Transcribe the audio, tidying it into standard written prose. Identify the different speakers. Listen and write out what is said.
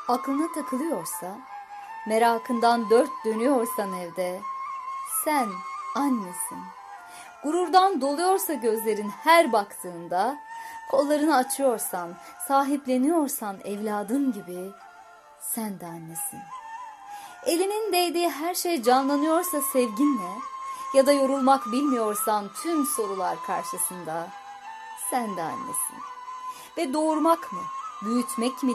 Speaker 1: Aklına takılıyorsa, merakından dört dönüyorsan evde, sen annesin. Gururdan doluyorsa gözlerin her baktığında, kollarını açıyorsan, sahipleniyorsan evladın gibi, sen de annesin. Elinin değdiği her şey canlanıyorsa sevginle, ya da yorulmak bilmiyorsan tüm sorular karşısında, sen de annesin. Ve doğurmak mı, büyütmek mi